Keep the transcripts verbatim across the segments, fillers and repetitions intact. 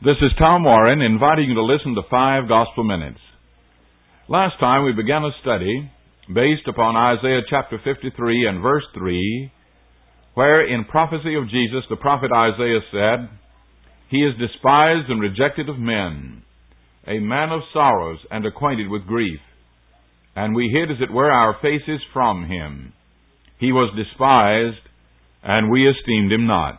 This is Tom Warren inviting you to listen to Five Gospel Minutes. Last time we began a study based upon Isaiah chapter fifty-three and verse three, where in prophecy of Jesus the prophet Isaiah said, "He is despised and rejected of men, a man of sorrows and acquainted with grief. And we hid, as it were, our faces from him. He was despised, and we esteemed him not."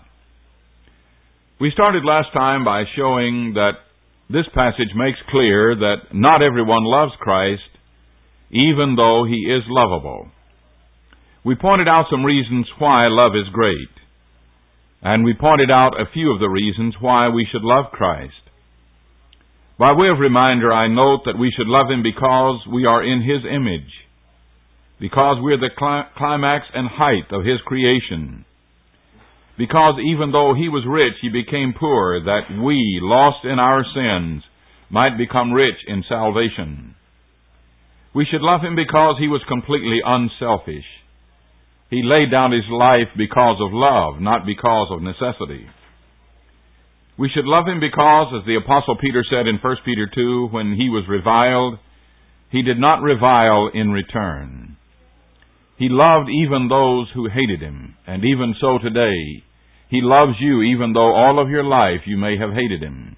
We started last time by showing that this passage makes clear that not everyone loves Christ, even though he is lovable. We pointed out some reasons why love is great, and we pointed out a few of the reasons why we should love Christ. By way of reminder, I note that we should love him because we are in his image, because we're the climax and height of his creation, because even though he was rich, he became poor, that we, lost in our sins, might become rich in salvation. We should love him because he was completely unselfish. He laid down his life because of love, not because of necessity. We should love him because, as the Apostle Peter said in First Peter two, when he was reviled, he did not revile in return. He loved even those who hated him, and even so today, he loves you even though all of your life you may have hated him.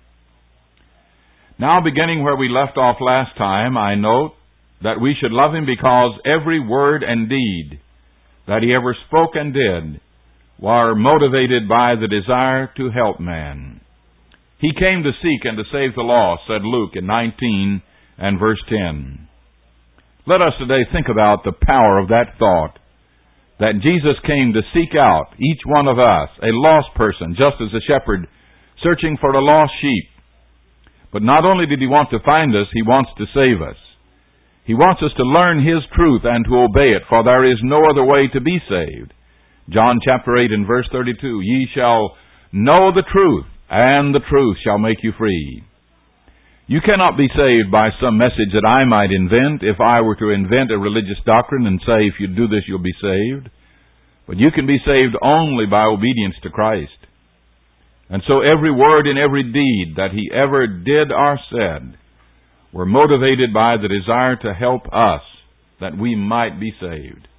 Now, beginning where we left off last time, I note that we should love him because every word and deed that he ever spoke and did were motivated by the desire to help man. He came to seek and to save the lost, said Luke in nineteen and verse ten. Let us today think about the power of that thought, that Jesus came to seek out each one of us, a lost person, just as a shepherd searching for a lost sheep. But not only did he want to find us, he wants to save us. He wants us to learn his truth and to obey it, for there is no other way to be saved. John chapter eight and verse thirty-two, "Ye shall know the truth, and the truth shall make you free." You cannot be saved by some message that I might invent if I were to invent a religious doctrine and say, if you do this, you'll be saved. But you can be saved only by obedience to Christ. And so every word and every deed that he ever did or said were motivated by the desire to help us that we might be saved.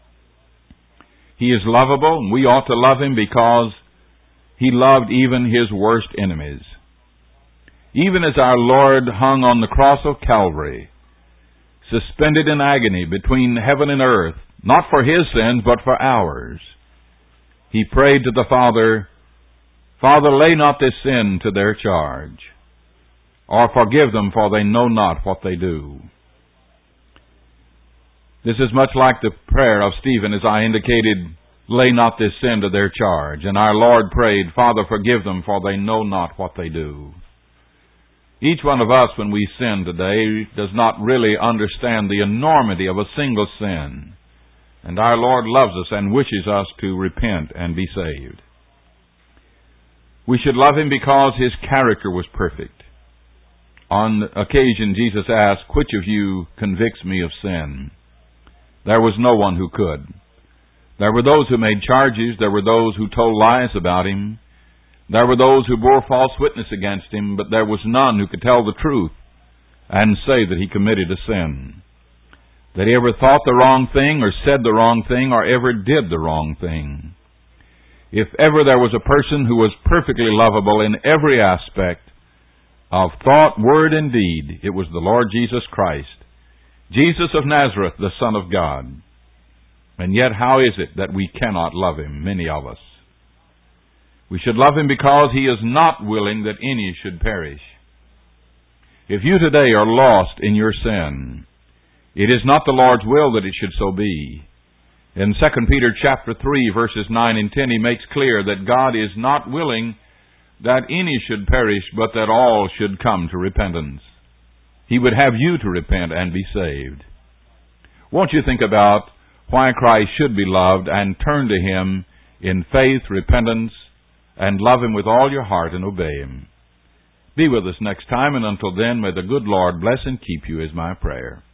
He is lovable, and we ought to love him because he loved even his worst enemies. Even as our Lord hung on the cross of Calvary, suspended in agony between heaven and earth, not for his sins, but for ours, he prayed to the Father, "Father, lay not this sin to their charge, or forgive them, for they know not what they do." This is much like the prayer of Stephen, as I indicated, "Lay not this sin to their charge." And our Lord prayed, "Father, forgive them, for they know not what they do." Each one of us, when we sin today, does not really understand the enormity of a single sin. And our Lord loves us and wishes us to repent and be saved. We should love him because his character was perfect. On occasion, Jesus asked, "Which of you convicts me of sin?" There was no one who could. There were those who made charges. There were those who told lies about him. There were those who bore false witness against him, but there was none who could tell the truth and say that he committed a sin, that he ever thought the wrong thing or said the wrong thing or ever did the wrong thing. If ever there was a person who was perfectly lovable in every aspect of thought, word, and deed, it was the Lord Jesus Christ, Jesus of Nazareth, the Son of God. And yet, how is it that we cannot love him, many of us? We should love him because he is not willing that any should perish. If you today are lost in your sin, it is not the Lord's will that it should so be. In Second Peter chapter three, verses nine and ten, he makes clear that God is not willing that any should perish, but that all should come to repentance. He would have you to repent and be saved. Won't you think about why Christ should be loved and turn to him in faith, repentance, and love him with all your heart and obey him. Be with us next time, and until then, may the good Lord bless and keep you is my prayer.